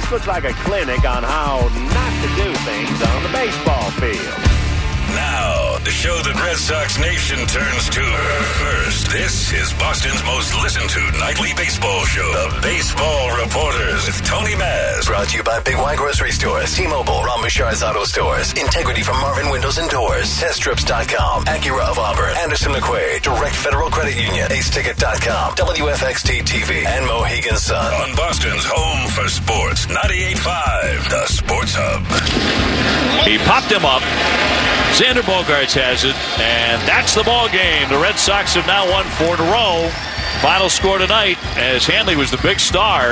looks like a clinic on how not to do things on the baseball field. Now, the show that Red Sox Nation turns to first. This is Boston's most listened to nightly baseball show, The Baseball Reporters with Tony Maz. Brought to you by Big Y Grocery Stores, T-Mobile, Ron Bouchard's Auto Stores, Integrity from Marvin Windows and Doors, TestTrips.com, Acura of Auburn, Anderson McQuaid, Direct Federal Credit Union, AceTicket.com, WFXT TV, and Mohegan Sun. On Boston's home for sports, 98.5, The Sports Hub. He popped him up. Xander Bogaerts has it, and that's the ball game. The Red Sox have now won 4 in a row. Final score tonight, as Hanley was the big star,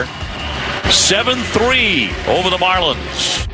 7-3 over the Marlins.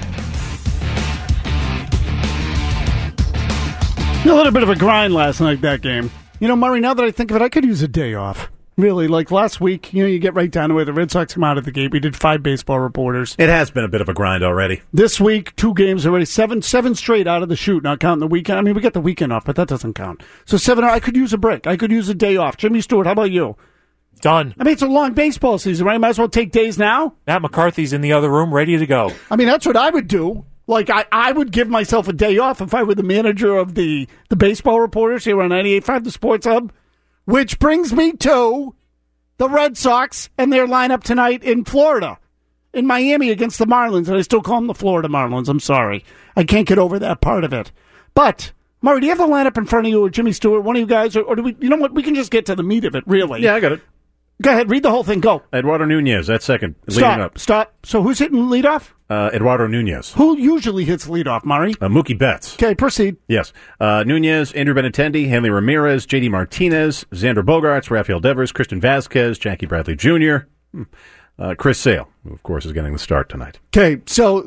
A little bit of a grind last night, that game. You know, Murray, now that I think of it, I could use a day off. Really, like last week, you know, you get right down to it. The Red Sox come out of the gate. We did 5 baseball reporters. It has been a bit of a grind already. This week, 2 games already. Seven straight out of the chute, not counting the weekend. I mean, we get the weekend off, but that doesn't count. So 7, I could use a break. I could use a day off. Jimmy Stewart, how about you? Done. I mean, it's a long baseball season, right? Might as well take days now. Matt McCarthy's in the other room, ready to go. I mean, that's what I would do. Like, I would give myself a day off if I were the manager of the baseball reporters here on 98.5 The Sports Hub. Which brings me to the Red Sox and their lineup tonight in Florida, in Miami against the Marlins. And I still call them the Florida Marlins. I'm sorry. I can't get over that part of it. But, Murray, do you have the lineup in front of you, or Jimmy Stewart, one of you guys? Or do we, you know what? We can just get to the meat of it, really. Yeah, I got it. Go ahead, read the whole thing. Go. Eduardo Nunez, that's second. Leading up. Stop. So who's hitting leadoff? Eduardo Nunez. Who usually hits leadoff, Murray? Mookie Betts. Okay, proceed. Yes. Nunez, Andrew Benintendi, Hanley Ramirez, J.D. Martinez, Xander Bogaerts, Rafael Devers, Christian Vasquez, Jackie Bradley Jr., Chris Sale, who, of course, is getting the start tonight. Okay, so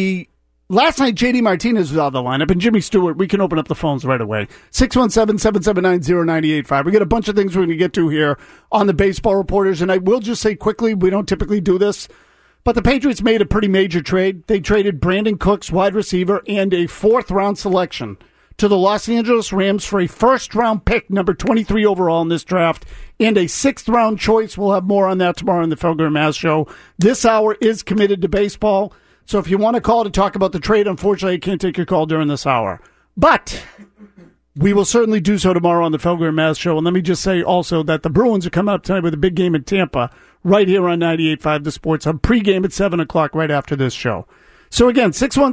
last night, J.D. Martinez was out of the lineup, and Jimmy Stewart, we can open up the phones right away. 617-779-0985. We got a bunch of things we're going to get to here on the baseball reporters, and I will just say quickly, we don't typically do this, but the Patriots made a pretty major trade. They traded Brandon Cooks, wide receiver, and a 4th-round selection to the Los Angeles Rams for a first-round pick, number 23 overall in this draft, and a 6th-round choice. We'll have more on that tomorrow in the Felger and Maz show. This hour is committed to baseball. So if you want to call to talk about the trade, unfortunately, I can't take your call during this hour. But we will certainly do so tomorrow on the Felger and Maz show. And let me just say also that the Bruins are coming up tonight with a big game in Tampa, right here on 98.5 The Sports Hub. Pregame at 7 o'clock right after this show. So again,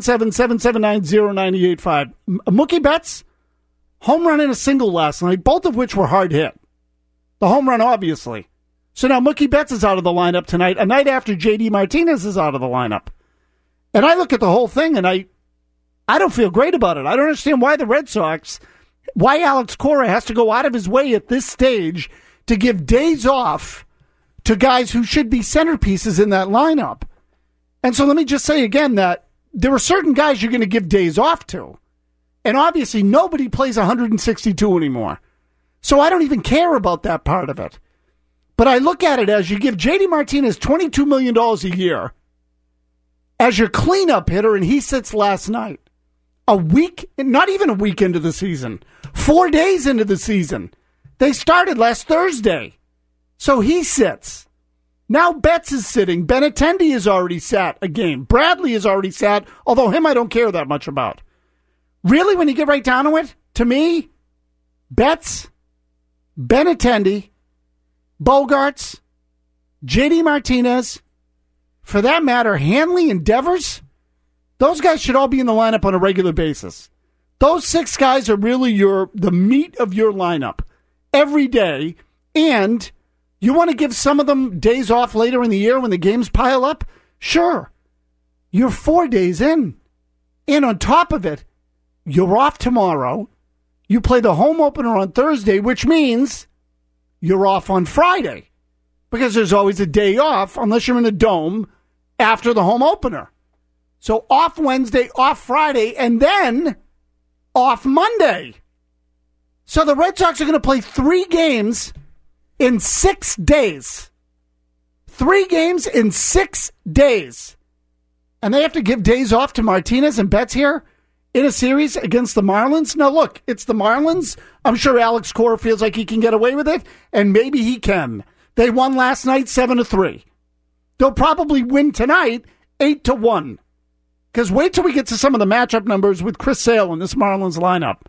617-779-0985. Mookie Betts, home run and a single last night, both of which were hard hit. The home run, obviously. So now Mookie Betts is out of the lineup tonight, a night after J.D. Martinez is out of the lineup. And I look at the whole thing, and I don't feel great about it. I don't understand why the Red Sox, why Alex Cora has to go out of his way at this stage to give days off to guys who should be centerpieces in that lineup. And so let me just say again that there are certain guys you're going to give days off to. And obviously nobody plays 162 anymore. So I don't even care about that part of it. But I look at it as you give J.D. Martinez $22 million a year as your cleanup hitter, and he sits last night. A week, not even a week into the season. 4 days into the season. They started last Thursday. So he sits. Now Betts is sitting. Benintendi has already sat a game. Bradley has already sat, although him I don't care that much about. Really, when you get right down to it, to me, Betts, Benintendi, Bogaerts, J.D. Martinez, for that matter, Hanley and Devers, those guys should all be in the lineup on a regular basis. Those 6 guys are really the meat of your lineup every day. And you want to give some of them days off later in the year when the games pile up? Sure. You're 4 days in. And on top of it, you're off tomorrow. You play the home opener on Thursday, which means you're off on Friday. Because there's always a day off unless you're in a dome after the home opener. So off Wednesday, off Friday, and then off Monday. So the Red Sox are going to play 3 games in 6 days. 3 games in 6 days. And they have to give days off to Martinez and Betts here in a series against the Marlins. Now, look, it's the Marlins. I'm sure Alex Cora feels like he can get away with it, and maybe he can. They won last night 7-3. they'll probably win tonight 8-1. Because wait till we get to some of the matchup numbers with Chris Sale in this Marlins lineup.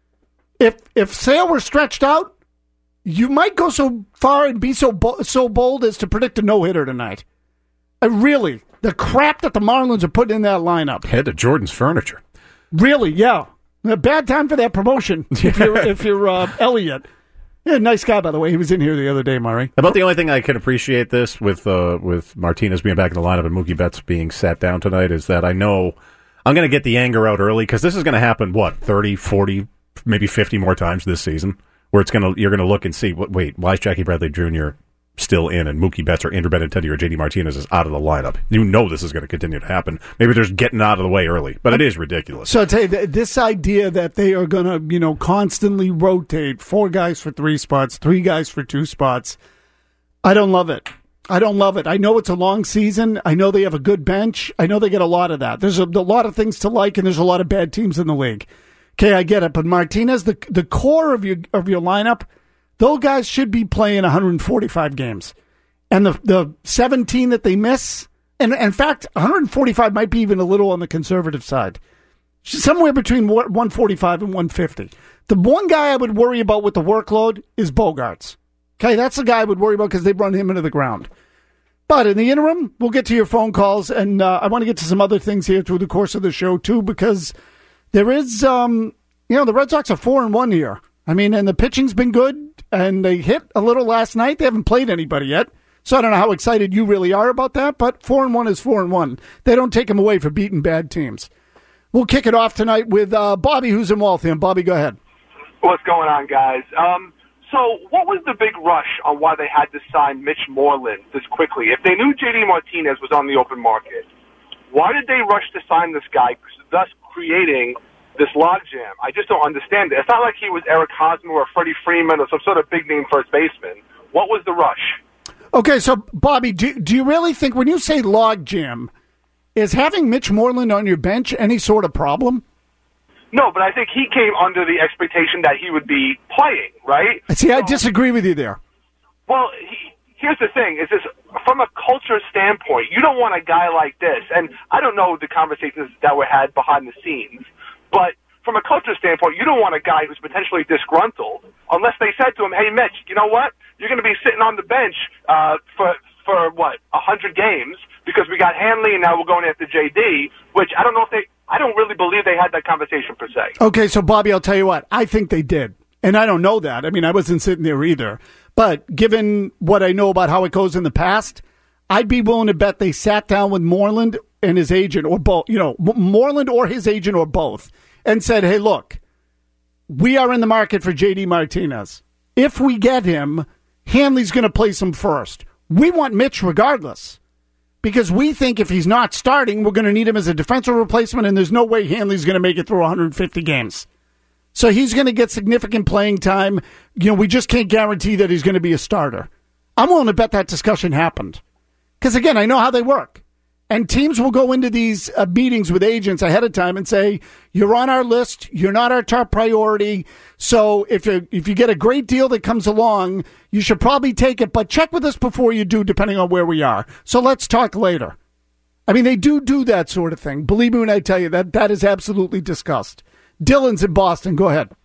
If Sale were stretched out, you might go so far and be so bold as to predict a no-hitter tonight. Really, the crap that the Marlins are putting in that lineup. Head to Jordan's Furniture. Really, yeah. A bad time for that promotion if you're Elliott. Yeah, nice guy, by the way. He was in here the other day, Murray. About the only thing I can appreciate this with Martinez being back in the lineup and Mookie Betts being sat down tonight is that I know I'm going to get the anger out early because this is going to happen, 30, 40, maybe 50 more times this season where you're going to look and see, wait, why is Jackie Bradley Jr. still in and Mookie Betts or Andrew Benintendi or JD Martinez is out of the lineup? You know this is going to continue to happen. Maybe they're just getting out of the way early, but it is ridiculous. So I tell you, this idea that they are going to, constantly rotate 4 guys for 3 spots, 3 guys for 2 spots, I don't love it. I know it's a long season. I know they have a good bench. I know they get a lot of that. There's a lot of things to like, and there's a lot of bad teams in the league. Okay, I get it. But Martinez, the core of your lineup, those guys should be playing 145 games. And the 17 that they miss, and in fact, 145 might be even a little on the conservative side. Somewhere between 145 and 150. The one guy I would worry about with the workload is Bogaerts. Okay, that's the guy I would worry about because they've run him into the ground. But in the interim, we'll get to your phone calls, and I want to get to some other things here through the course of the show, too, because there is, the Red Sox are 4-1 here. I mean, and the pitching's been good, and they hit a little last night. They haven't played anybody yet, so I don't know how excited you really are about that, but 4-1 is 4-1. They don't take them away for beating bad teams. We'll kick it off tonight with Bobby, who's in Waltham. Bobby, go ahead. What's going on, guys? So what was the big rush on why they had to sign Mitch Moreland this quickly? If they knew JD Martinez was on the open market, why did they rush to sign this guy, thus creating this logjam? I just don't understand it. It's not like he was Eric Hosmer or Freddie Freeman or some sort of big-name first baseman. What was the rush? Okay, so, Bobby, do you really think when you say logjam, is having Mitch Moreland on your bench any sort of problem? No, but I think he came under the expectation that he would be playing, right? See, I disagree with you there. Well, here's the thing, is this from a culture standpoint, you don't want a guy like this, and I don't know the conversations that were had behind the scenes, but from a culture standpoint, you don't want a guy who's potentially disgruntled unless they said to him, hey, Mitch, you know what? You're going to be sitting on the bench for 100 games because we got Hanley and now we're going after JD, which I don't really believe they had that conversation per se. Okay, so Bobby, I'll tell you what, I think they did. And I don't know that. I mean, I wasn't sitting there either. But given what I know about how it goes in the past, I'd be willing to bet they sat down with Moreland and his agent or both, Moreland or his agent or both, and said, hey, look, we are in the market for JD Martinez. If we get him, Hanley's going to place him first. We want Mitch regardless because we think if he's not starting, we're going to need him as a defensive replacement, and there's no way Hanley's going to make it through 150 games. So he's going to get significant playing time. We just can't guarantee that he's going to be a starter. I'm willing to bet that discussion happened. Because, again, I know how they work. And teams will go into these meetings with agents ahead of time and say, you're on our list, you're not our top priority, so if you get a great deal that comes along, you should probably take it, but check with us before you do, depending on where we are. So let's talk later. I mean, they do that sort of thing. Believe me when I tell you that is absolutely discussed. Dylan's in Boston. Go ahead.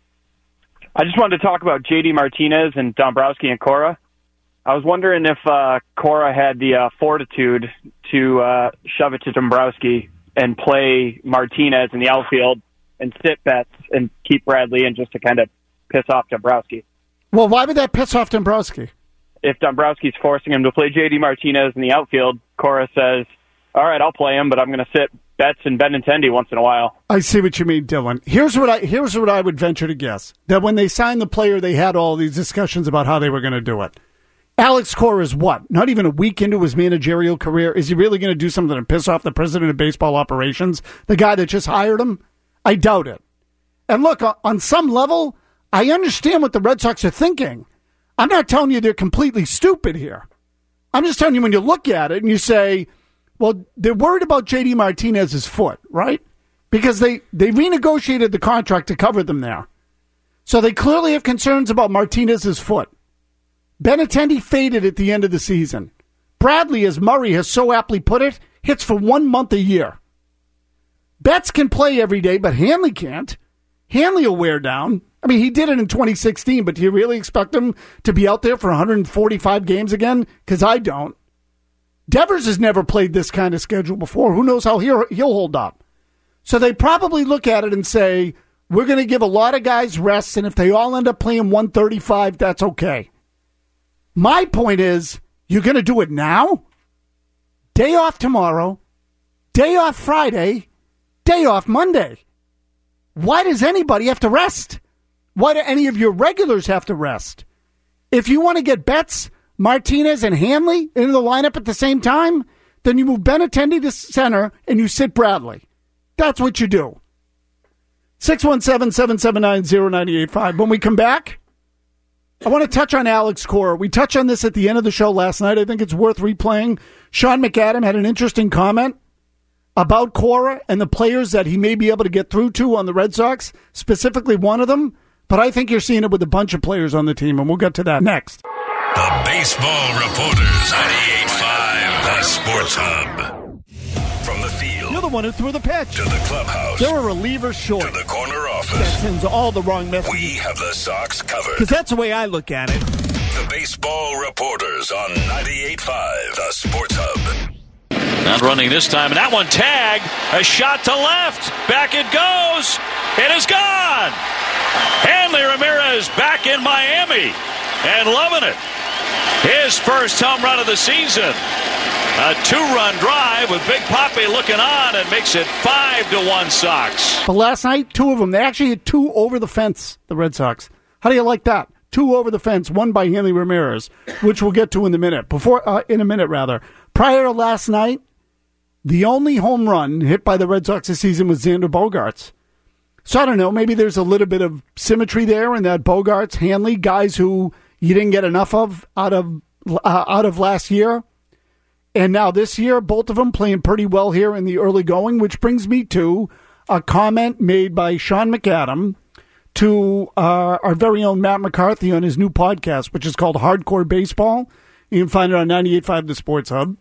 I just wanted to talk about JD Martinez and Dombrowski and Cora. I was wondering if Cora had the fortitude to shove it to Dombrowski and play Martinez in the outfield and sit Betts and keep Bradley in just to kind of piss off Dombrowski. Well, why would that piss off Dombrowski? If Dombrowski's forcing him to play JD Martinez in the outfield, Cora says, all right, I'll play him, but I'm going to sit Betts and Benintendi once in a while. I see what you mean, Dylan. Here's what I would venture to guess. That when they signed the player, they had all these discussions about how they were going to do it. Alex Cora is what? Not even a week into his managerial career. Is he really going to do something to piss off the president of baseball operations, the guy that just hired him? I doubt it. And look, on some level, I understand what the Red Sox are thinking. I'm not telling you they're completely stupid here. I'm just telling you when you look at it and you say, well, they're worried about JD Martinez's foot, right? Because they renegotiated the contract to cover them there. So they clearly have concerns about Martinez's foot. Benintendi faded at the end of the season. Bradley, as Murray has so aptly put it, hits for 1 month a year. Betts can play every day, but Hanley can't. Hanley will wear down. I mean, he did it in 2016, but do you really expect him to be out there for 145 games again? Because I don't. Devers has never played this kind of schedule before. Who knows how he'll hold up? So they probably look at it and say, we're going to give a lot of guys rests, and if they all end up playing 135, that's okay. My point is, you're going to do it now? Day off tomorrow, day off Friday, day off Monday. Why does anybody have to rest? Why do any of your regulars have to rest? If you want to get Betts, Martinez, and Hanley into the lineup at the same time, then you move Benintendi to center and you sit Bradley. That's what you do. 617-779-0985. When we come back, I want to touch on Alex Cora. We touched on this at the end of the show last night. I think it's worth replaying. Sean McAdam had an interesting comment about Cora and the players that he may be able to get through to on the Red Sox, specifically one of them. But I think you're seeing it with a bunch of players on the team, and we'll get to that next. The Baseball Reporters, 98.5, the Sports Hub. From the field, You're the one who threw the pitch. To the clubhouse. They're a reliever short. To the corner office. That sends all the wrong messages. We have the Sox covered. Because that's the way I look at it. The Baseball Reporters on 98.5, the Sports Hub. Not running this time, and that one tagged. A shot to left. Back it goes. It is gone. Hanley Ramirez back in Miami and loving it. His first home run of the season. A 2-run drive with Big Papi looking on and makes it 5-1 Sox. But last night, 2 of them. They actually hit 2 over the fence, the Red Sox. How do you like that? 2 over the fence, 1 by Hanley Ramirez, which we'll get to in a minute. Prior to last night, the only home run hit by the Red Sox this season was Xander Bogaerts. So I don't know, maybe there's a little bit of symmetry there in that Bogaerts, Hanley, guys who you didn't get enough of out of last year. And now this year, both of them playing pretty well here in the early going, which brings me to a comment made by Sean McAdam to our very own Matt McCarthy on his new podcast, which is called Hardcore Baseball. You can find it on 98.5 The Sports Hub.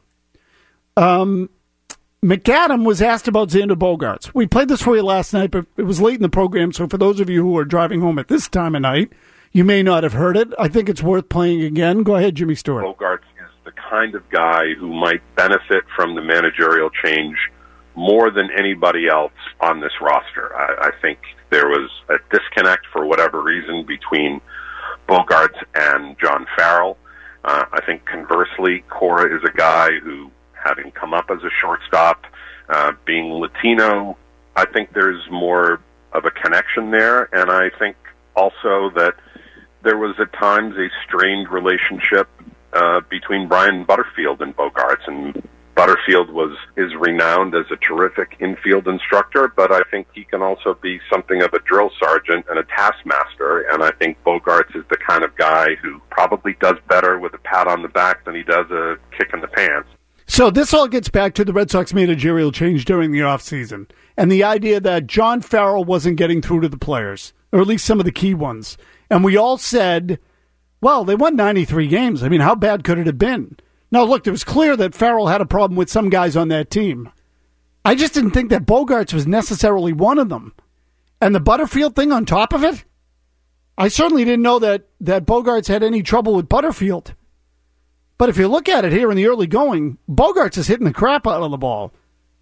McAdam was asked about Xander Bogaerts. We played this for you last night, but it was late in the program, so for those of you who are driving home at this time of night, you may not have heard it. I think it's worth playing again. Go ahead, Jimmy Stewart. Bogaerts is the kind of guy who might benefit from the managerial change more than anybody else on this roster. I think there was a disconnect for whatever reason between Bogaerts and John Farrell. I think conversely, Cora is a guy who, having come up as a shortstop, being Latino, I think there's more of a connection there. And I think also that there was at times a strained relationship between Brian Butterfield and Bogaerts. And Butterfield is renowned as a terrific infield instructor, but I think he can also be something of a drill sergeant and a taskmaster. And I think Bogaerts is the kind of guy who probably does better with a pat on the back than he does a kick in the pants. So this all gets back to the Red Sox managerial change during the offseason and the idea that John Farrell wasn't getting through to the players, or at least some of the key ones. And we all said, well, they won 93 games. I mean, how bad could it have been? Now, look, it was clear that Farrell had a problem with some guys on that team. I just didn't think that Bogaerts was necessarily one of them. And the Butterfield thing on top of it, I certainly didn't know that Bogaerts had any trouble with Butterfield. But if you look at it here in the early going, Bogaerts is hitting the crap out of the ball.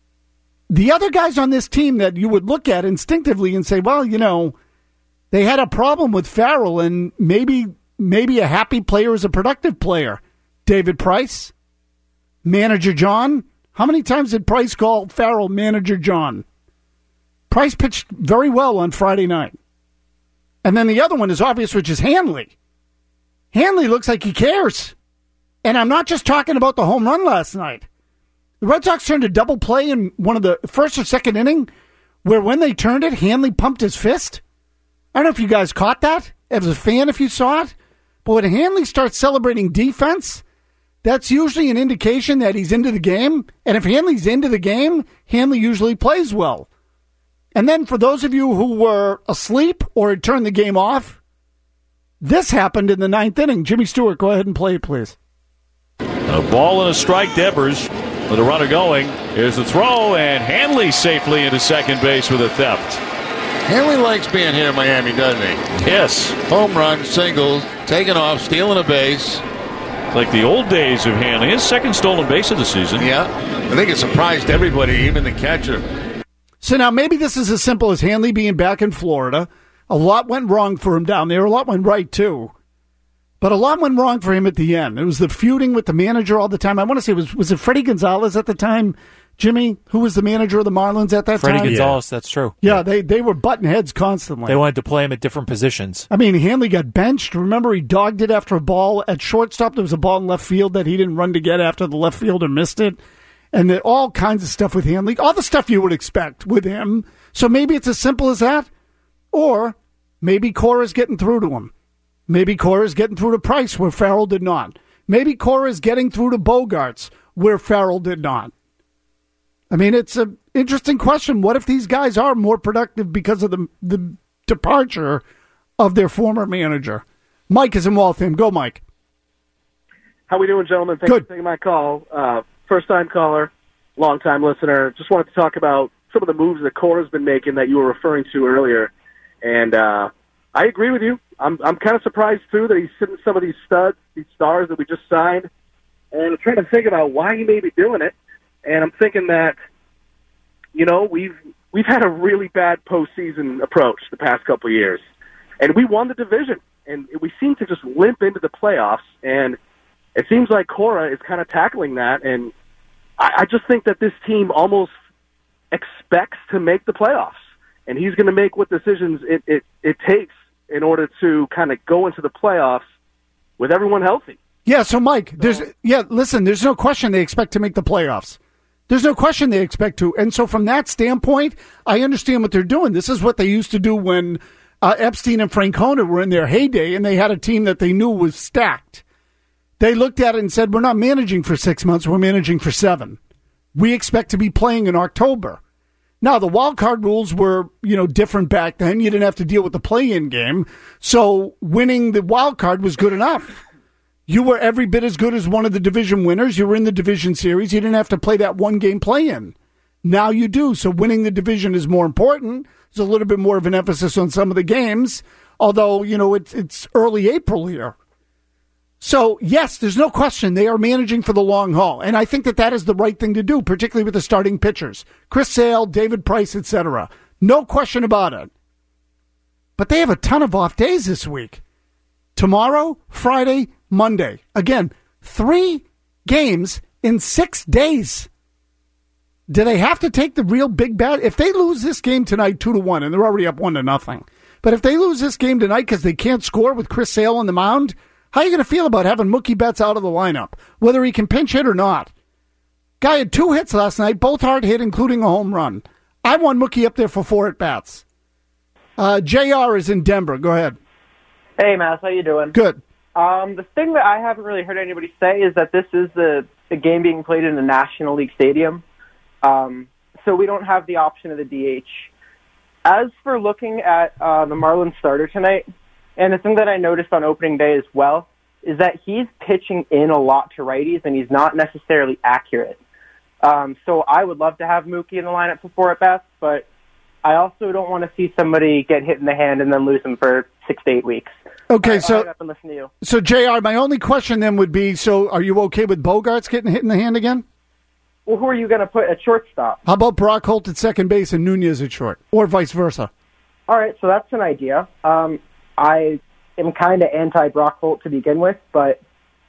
The other guys on this team that you would look at instinctively and say, well, you know, they had a problem with Farrell, and maybe a happy player is a productive player. David Price, Manager John. How many times did Price call Farrell Manager John? Price pitched very well on Friday night. And then the other one is obvious, which is Hanley. Hanley looks like he cares. And I'm not just talking about the home run last night. The Red Sox turned a double play in one of the first or second inning where when they turned it, Hanley pumped his fist. I don't know if you guys caught that. As a fan, if you saw it. But when Hanley starts celebrating defense, that's usually an indication that he's into the game. And if Hanley's into the game, Hanley usually plays well. And then for those of you who were asleep or had turned the game off, this happened in the ninth inning. Jimmy Stewart, go ahead and play it, please. A ball and a strike, Devers with a runner going. Here's the throw, and Hanley safely into second base with a theft. Hanley likes being here in Miami, doesn't he? Yes. Home run, singles, taking off, stealing a base. Like the old days of Hanley. His second stolen base of the season. Yeah. I think it surprised everybody, even the catcher. So now maybe this is as simple as Hanley being back in Florida. A lot went wrong for him down there. A lot went right, too. But a lot went wrong for him at the end. It was the feuding with the manager all the time. I want to say, was it Freddie Gonzalez at the time, Jimmy, who was the manager of the Marlins at that Freddie time? Gonzalez, that's true. Yeah, they were butting heads constantly. They wanted to play him at different positions. I mean, Hanley got benched. Remember, he dogged it after a ball at shortstop. There was a ball in left field that he didn't run to get after the left fielder missed it. And all kinds of stuff with Hanley. All the stuff you would expect with him. So maybe it's as simple as that. Or maybe Cora's getting through to him. Maybe Cora's getting through to Price where Farrell did not. Maybe Cora's getting through to Bogarts where Farrell did not. I mean, it's an interesting question. What if these guys are more productive because of the departure of their former manager? Mike is in Waltham. Go, Mike. How we doing, gentlemen? Thanks for taking my call. First-time caller, long-time listener. Just wanted to talk about some of the moves that Cora's been making that you were referring to earlier. And I agree with you. I'm kind of surprised, too, that he's sitting some of these studs, these stars that we just signed. And I'm trying to think about why he may be doing it. And I'm thinking that, you know, we've had a really bad postseason approach the past couple of years. And we won the division. And we seem to just limp into the playoffs. And it seems like Cora is kind of tackling that. And I just think that this team almost expects to make the playoffs. And he's going to make what decisions it takes in order to kind of go into the playoffs with everyone healthy. Yeah, so Mike, there's no question they expect to make the playoffs. There's no question they expect to. And so from that standpoint, I understand what they're doing. This is what they used to do when Epstein and Francona were in their heyday and they had a team that they knew was stacked. They looked at it and said, we're not managing for 6 months, we're managing for 7. We expect to be playing in October. Now, the wild card rules were, different back then. You didn't have to deal with the play-in game. So winning the wild card was good enough. You were every bit as good as one of the division winners. You were in the division series. You didn't have to play that one-game play-in. Now you do. So winning the division is more important. There's a little bit more of an emphasis on some of the games, although, it's early April here. So, yes, there's no question they are managing for the long haul. And I think that is the right thing to do, particularly with the starting pitchers. Chris Sale, David Price, etc. No question about it. But they have a ton of off days this week. Tomorrow, Friday, Monday. Again, 3 games in 6 days. Do they have to take the real big bat? If they lose this game tonight 2-1, and they're already up 1-0, but if they lose this game tonight because they can't score with Chris Sale on the mound, how are you going to feel about having Mookie Betts out of the lineup, whether he can pinch hit or not? Guy had 2 hits last night, both hard hit, including a home run. I want Mookie up there for 4 at-bats. JR is in Denver. Go ahead. Hey, Matt. How you doing? Good. The thing that I haven't really heard anybody say is that this is the game being played in the National League Stadium. So we don't have the option of the DH. As for looking at the Marlins starter tonight, and the thing that I noticed on opening day as well is that he's pitching in a lot to righties, and he's not necessarily accurate. So I would love to have Mookie in the lineup for 4 at-bats, but I also don't want to see somebody get hit in the hand and then lose him for 6 to 8 weeks. Okay, I'll up and listen to you. So JR, my only question then would be, so are you okay with Bogarts getting hit in the hand again? Well, who are you going to put at shortstop? How about Brock Holt at second base and Nunez at short, or vice versa? All right, so that's an idea. I am kind of anti-Brock Holt to begin with, but...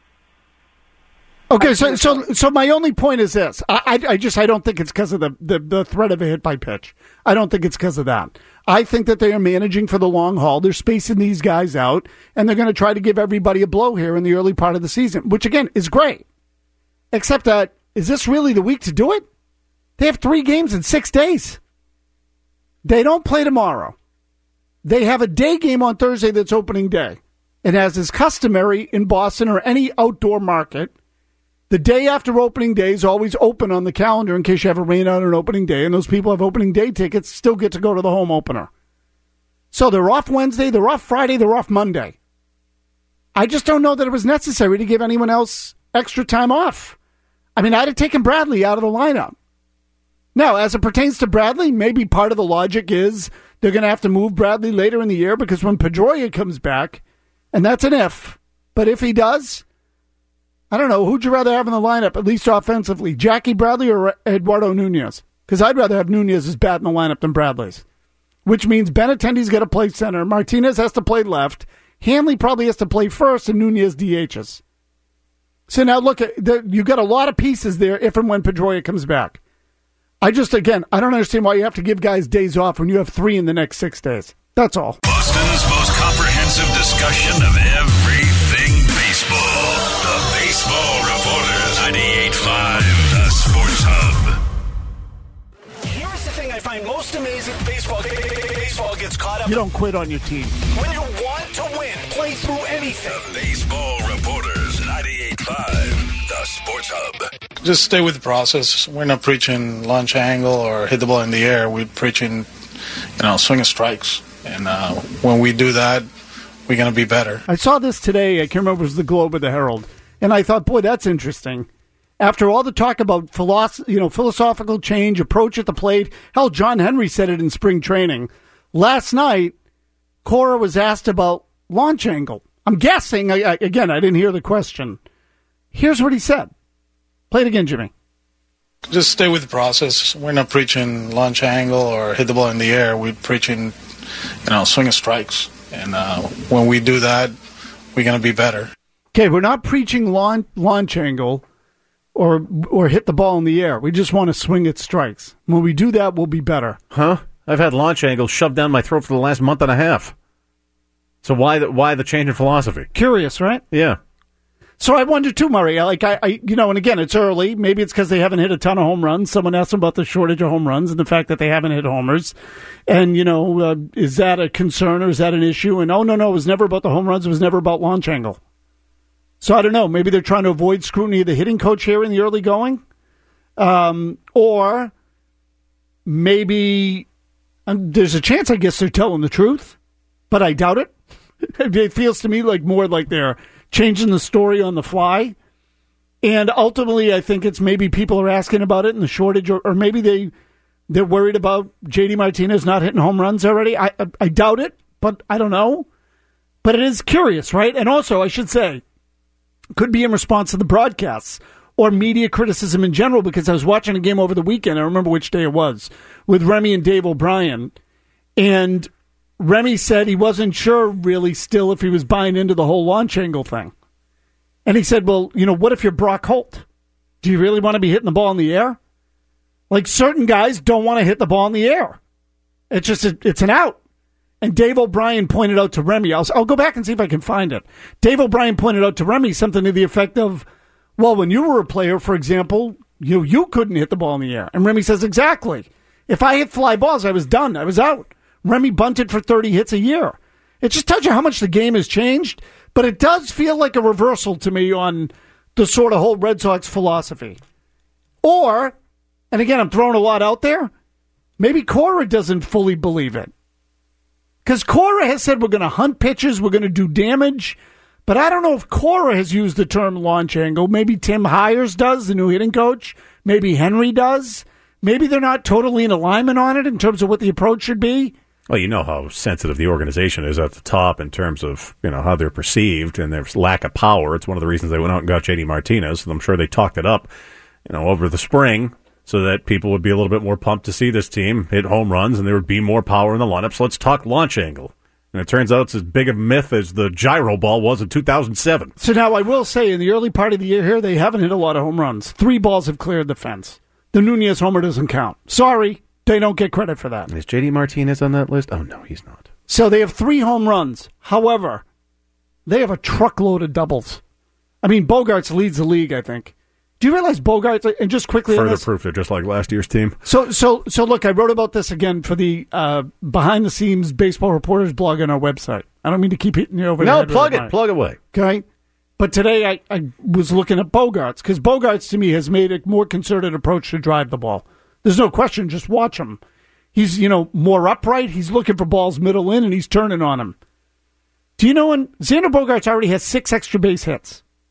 Okay, so my only point is this. I don't think it's because of the threat of a hit by pitch. I don't think it's because of that. I think that they are managing for the long haul. They're spacing these guys out, and they're going to try to give everybody a blow here in the early part of the season, which, again, is great. Except that, is this really the week to do it? They have 3 games in 6 days. They don't play tomorrow. They have a day game on Thursday that's opening day. And as is customary in Boston or any outdoor market, the day after opening day is always open on the calendar in case you have a rain out on opening day, and those people have opening day tickets still get to go to the home opener. So they're off Wednesday, they're off Friday, they're off Monday. I just don't know that it was necessary to give anyone else extra time off. I mean, I'd have taken Bradley out of the lineup. Now, as it pertains to Bradley, maybe part of the logic is they're going to have to move Bradley later in the year because when Pedroia comes back, and that's an if, but if he does, I don't know, who'd you rather have in the lineup, at least offensively, Jackie Bradley or Eduardo Nunez? Because I'd rather have Nunez's bat in the lineup than Bradley's, which means Benintendi's got to play center, Martinez has to play left, Hanley probably has to play first, and Nunez DHs. So now look, you've got a lot of pieces there if and when Pedroia comes back. I don't understand why you have to give guys days off when you have 3 in the next 6 days. That's all. Boston's most comprehensive discussion of everything baseball. The Baseball Reporters, 98.5, the Sports Hub. Here's the thing I find most amazing. Baseball gets caught up. You don't quit on your team. When you want to win, play through anything. The Baseball Reporters, 98.5, the Sports Hub. Just stay with the process. We're not preaching launch angle or hit the ball in the air. We're preaching, swing and strikes. And when we do that, we're going to be better. I saw this today. I can't remember if it was the Globe or the Herald. And I thought, boy, that's interesting. After all the talk about philosophical change, approach at the plate, hell, John Henry said it in spring training. Last night, Cora was asked about launch angle. I'm guessing, again, I didn't hear the question. Here's what he said. Play it again, Jimmy. Just stay with the process. We're not preaching launch angle or hit the ball in the air. We're preaching, swing and strikes. And when we do that, we're going to be better. Okay, we're not preaching launch angle or hit the ball in the air. We just want to swing at strikes. When we do that, we'll be better. Huh? I've had launch angle shoved down my throat for the last month and a half. So why the change in philosophy? Curious, right? Yeah. So I wonder too, Murray. And again, it's early. Maybe it's because they haven't hit a ton of home runs. Someone asked them about the shortage of home runs and the fact that they haven't hit homers. And is that a concern or is that an issue? And no, it was never about the home runs. It was never about launch angle. So I don't know. Maybe they're trying to avoid scrutiny of the hitting coach here in the early going, or maybe there's a chance. I guess they're telling the truth, but I doubt it. It feels to me more like they're changing the story on the fly. And ultimately, I think it's maybe people are asking about it in the shortage, or maybe they're worried about JD Martinez not hitting home runs already. I doubt it, but I don't know. But it is curious, right? And also, I should say, could be in response to the broadcasts or media criticism in general, because I was watching a game over the weekend. I remember which day it was, with Remy and Dave O'Brien. And Remy said he wasn't sure really still if he was buying into the whole launch angle thing. And he said, well, what if you're Brock Holt? Do you really want to be hitting the ball in the air? Certain guys don't want to hit the ball in the air. It's an out. And Dave O'Brien pointed out to Remy, I'll go back and see if I can find it. Dave O'Brien pointed out to Remy something to the effect of, well, when you were a player, for example, you couldn't hit the ball in the air. And Remy says, exactly. If I hit fly balls, I was done. I was out. Remy bunted for 30 hits a year. It just tells you how much the game has changed, but it does feel like a reversal to me on the sort of whole Red Sox philosophy. Or, and again, I'm throwing a lot out there, maybe Cora doesn't fully believe it. Because Cora has said we're going to hunt pitches, we're going to do damage, but I don't know if Cora has used the term launch angle. Maybe Tim Hires does, the new hitting coach. Maybe Henry does. Maybe they're not totally in alignment on it in terms of what the approach should be. Well, you know how sensitive the organization is at the top in terms of, how they're perceived and their lack of power. It's one of the reasons they went out and got JD Martinez. And I'm sure they talked it up, over the spring so that people would be a little bit more pumped to see this team hit home runs and there would be more power in the lineup. So let's talk launch angle. And it turns out it's as big of a myth as the gyro ball was in 2007. So now I will say in the early part of the year here, they haven't hit a lot of home runs. 3 balls have cleared the fence. The Nunez homer doesn't count. Sorry. They don't get credit for that. Is JD Martinez on that list? Oh, no, he's not. So they have 3 home runs. However, they have a truckload of doubles. I mean, Bogaerts leads the league, I think. Do you realize Bogaerts, and just quickly... Further proof they're just like last year's team. So look, I wrote about this again for the behind-the-scenes Baseball Reporters blog on our website. I don't mean to keep hitting you over the head. No, plug away. Okay? But today I was looking at Bogaerts, because Bogaerts, to me, has made a more concerted approach to drive the ball. There's no question. Just watch him. He's, more upright. He's looking for balls middle in, and he's turning on them. Do you know when Xander Bogaerts already has 6 extra base hits?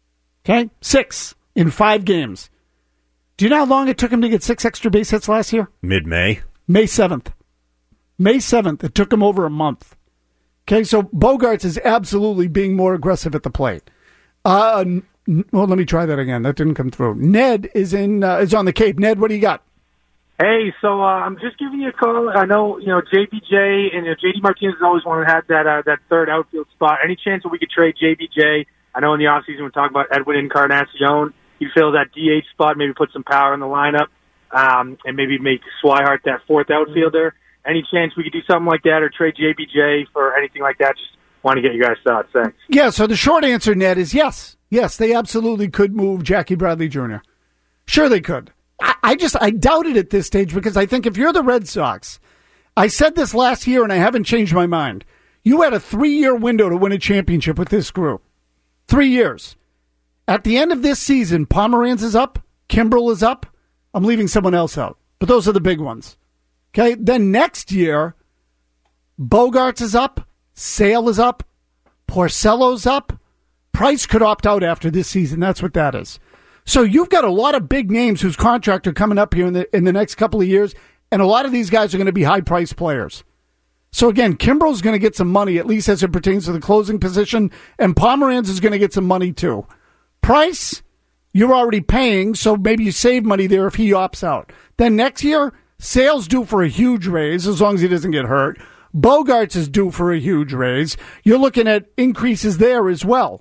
Okay? 6 in 5 games. Do you know how long it took him to get 6 extra base hits last year? Mid-May. May 7th. May 7th. It took him over a month. Okay, so Bogaerts is absolutely being more aggressive at the plate. Well, let me try that again. That didn't come through. Ned is on the Cape. Ned, what do you got? Hey, so I'm just giving you a call. I know, JBJ and JD Martinez has always wanted to have that third outfield spot. Any chance that we could trade JBJ? I know in the offseason we're talking about Edwin Encarnacion. You fill that DH spot, maybe put some power in the lineup, and maybe make Swihart that fourth outfielder. Any chance we could do something like that or trade JBJ for anything like that? Just want to get you guys' thoughts. Thanks. Yeah, so the short answer, Ned, is yes. Yes, they absolutely could move Jackie Bradley Jr. Sure they could. I doubt it at this stage because I think if you're the Red Sox, I said this last year and I haven't changed my mind. You had a 3-year window to win a championship with this group. 3 years. At the end of this season, Pomeranz is up, Kimbrel is up. I'm leaving someone else out, but those are the big ones. Okay, then next year, Bogaerts is up, Sale is up, Porcello's up. Price could opt out after this season. That's what that is. So you've got a lot of big names whose contract are coming up here in the next couple of years, and a lot of these guys are going to be high-priced players. So again, Kimbrel's going to get some money, at least as it pertains to the closing position, and Pomeranz is going to get some money too. Price, you're already paying, so maybe you save money there if he opts out. Then next year, Sale's due for a huge raise, as long as he doesn't get hurt. Bogaerts is due for a huge raise. You're looking at increases there as well.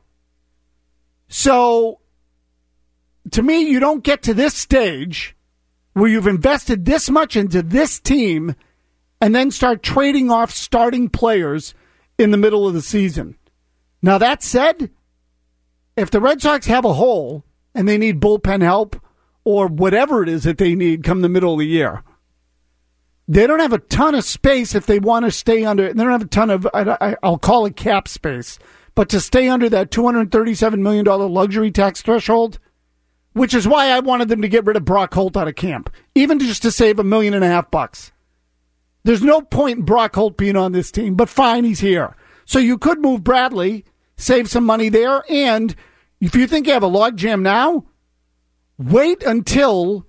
So, to me, you don't get to this stage where you've invested this much into this team and then start trading off starting players in the middle of the season. Now, that said, if the Red Sox have a hole and they need bullpen help or whatever it is that they need come the middle of the year, they don't have a ton of space if they want to stay under. They don't have a ton of, I'll call it cap space, but to stay under that $237 million luxury tax threshold, which is why I wanted them to get rid of Brock Holt out of camp, even just to save $1.5 million. There's no point in Brock Holt being on this team, but fine, he's here. So you could move Bradley, save some money there, and if you think you have a logjam now, wait until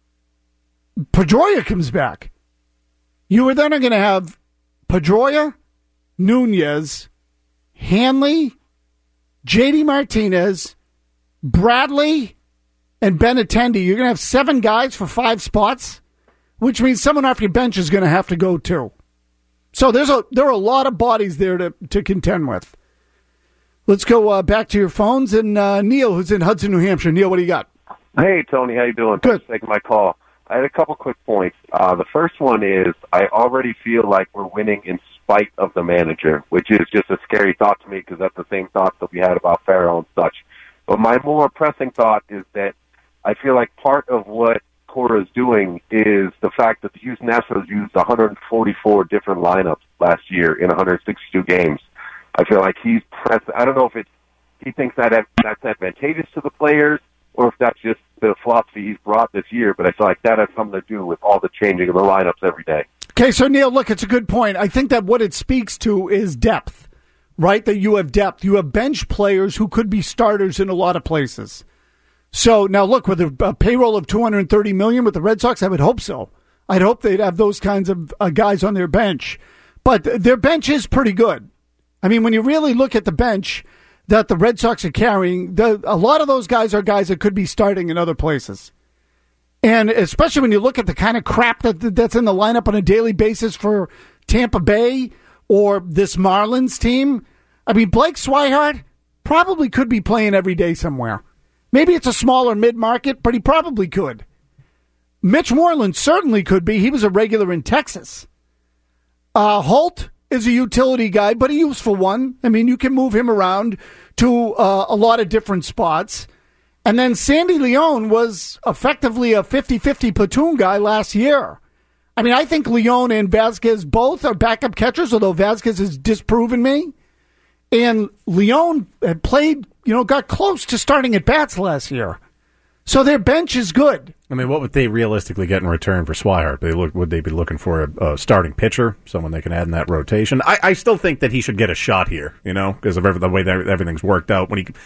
Pedroia comes back. You are then going to have Pedroia, Nunez, Hanley, JD Martinez, Bradley, and Benintendi. You're going to have 7 guys for 5 spots, which means someone off your bench is going to have to go too. So there are a lot of bodies there to contend with. Let's go back to your phones. And Neil, who's in Hudson, New Hampshire. Neil, what do you got? Hey, Tony. How you doing? Good. Thanks for taking my call. I had a couple quick points. The first one is I already feel like we're winning in spite of the manager, which is just a scary thought to me because that's the same thought that we had about Farrell and such. But my more pressing thought is that I feel like part of what Cora is doing is the fact that the Houston Astros used 144 different lineups last year in 162 games. I feel like he's pressing. I don't know if he thinks that's advantageous to the players or if that's just the philosophy he's brought this year, but I feel like that has something to do with all the changing of the lineups every day. Okay, so Neil, look, it's a good point. I think that what it speaks to is depth, right? That you have depth. You have bench players who could be starters in a lot of places. So now look, with a payroll of $230 million with the Red Sox, I would hope so. I'd hope they'd have those kinds of guys on their bench. But their bench is pretty good. I mean, when you really look at the bench that the Red Sox are carrying, a lot of those guys are guys that could be starting in other places. And especially when you look at the kind of crap that's in the lineup on a daily basis for Tampa Bay or this Marlins team. I mean, Blake Swihart probably could be playing every day somewhere. Maybe it's a smaller mid-market, but he probably could. Mitch Moreland certainly could be. He was a regular in Texas. Holt is a utility guy, but a useful one. I mean, you can move him around to a lot of different spots. And then Sandy Leon was effectively a 50-50 platoon guy last year. I mean, I think Leon and Vasquez both are backup catchers, although Vasquez has disproven me. And Leon had played, got close to starting at bats last year. So their bench is good. I mean, what would they realistically get in return for Swihart? Would they be looking for a starting pitcher, someone they can add in that rotation? I still think that he should get a shot here, because of the way that everything's worked out. When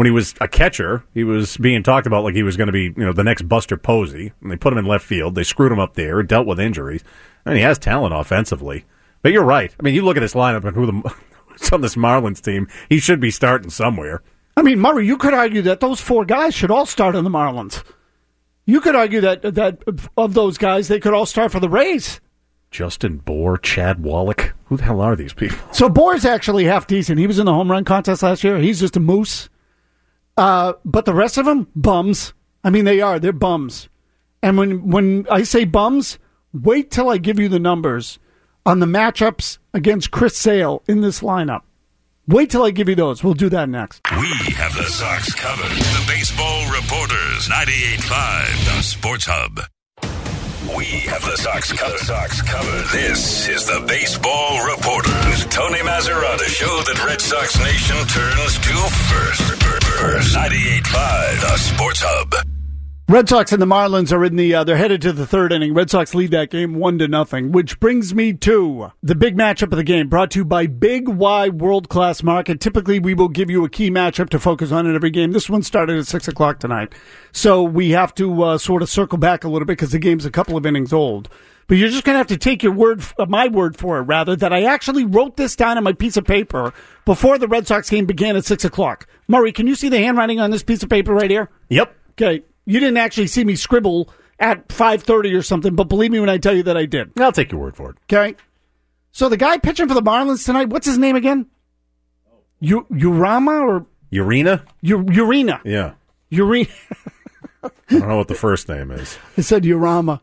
when he was a catcher, he was being talked about like he was going to be, the next Buster Posey. And they put him in left field. They screwed him up there, dealt with injuries. And he has talent offensively. But you're right. I mean, you look at this lineup and who's on this Marlins team, he should be starting somewhere. I mean, Murray, you could argue that those 4 guys should all start on the Marlins. You could argue that of those guys, they could all start for the Rays. Justin Bour, Chad Wallach. Who the hell are these people? So Bour's actually half decent. He was in the home run contest last year. He's just a moose. But the rest of them, bums. I mean, they are. They're bums. And when I say bums, wait till I give you the numbers on the matchups against Chris Sale in this lineup. Wait till I give you those. We'll do that next. We have the Sox covered. The Baseball Reporters, 98.5, the Sports Hub. We have the Sox covered. This is the Baseball Reporters. Tony Mazzara, the show that Red Sox Nation turns to first. 98.5, the Sports Hub. Red Sox and the Marlins are they're headed to the third inning. Red Sox lead that game 1-0, which brings me to the big matchup of the game, brought to you by Big Y World Class Market. Typically, we will give you a key matchup to focus on in every game. This one started at 6 o'clock tonight, so we have to sort of circle back a little bit because the game's a couple of innings old. But you're just going to have to take your my word for it, rather, that I actually wrote this down on my piece of paper before the Red Sox game began at 6 o'clock. Murray, can you see the handwriting on this piece of paper right here? Yep. Okay. You didn't actually see me scribble at 5:30 or something, but believe me when I tell you that I did. I'll take your word for it. Okay. So the guy pitching for the Marlins tonight, what's his name again? Urama or? Urena? Urena. Yeah. Urena. I don't know what the first name is. I said Urama.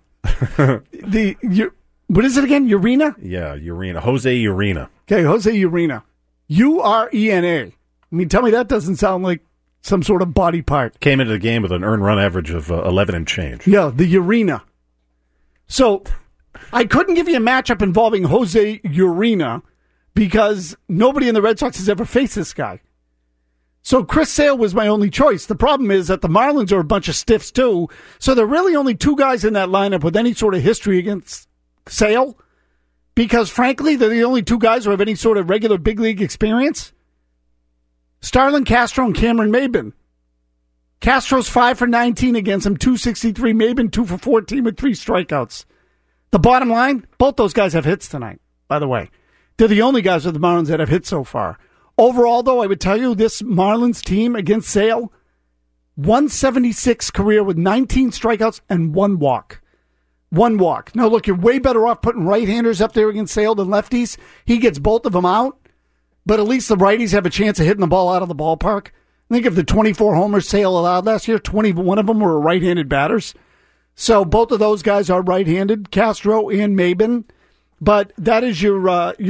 What is it again? Urena? Yeah, Urena. Jose Urena. Okay, Jose Urena. Urena. I mean, tell me that doesn't sound like some sort of body part. Came into the game with an earned run average of 11 and change. Yeah, the Urena. So I couldn't give you a matchup involving Jose Urena because nobody in the Red Sox has ever faced this guy. So Chris Sale was my only choice. The problem is that the Marlins are a bunch of stiffs too, so there are really only 2 guys in that lineup with any sort of history against Sale because, frankly, they're the only 2 guys who have any sort of regular big league experience. Starlin Castro and Cameron Maybin. Castro's 5 for 19 against him, 263. Maybin 2 for 14 with 3 strikeouts. The bottom line, both those guys have hits tonight, by the way. They're the only guys with the Marlins that have hit so far. Overall, though, I would tell you this Marlins team against Sale, 176 career with 19 strikeouts and 1 walk. 1 walk. Now, look, you're way better off putting right-handers up there against Sale than lefties. He gets both of them out. But at least the righties have a chance of hitting the ball out of the ballpark. Think of the 24 homers Sale allowed last year. 21 of them were right-handed batters. So both of those guys are right-handed, Castro and Maybin. But that is your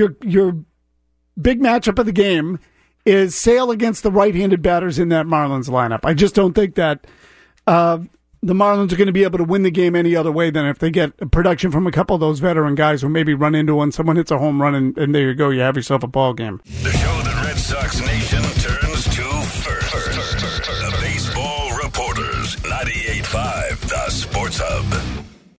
big matchup of the game is Sale against the right-handed batters in that Marlins lineup. I just don't think that the Marlins are going to be able to win the game any other way than if they get a production from a couple of those veteran guys who maybe run into one, someone hits a home run, and there you go, you have yourself a ball game. The show that Red Sox Nation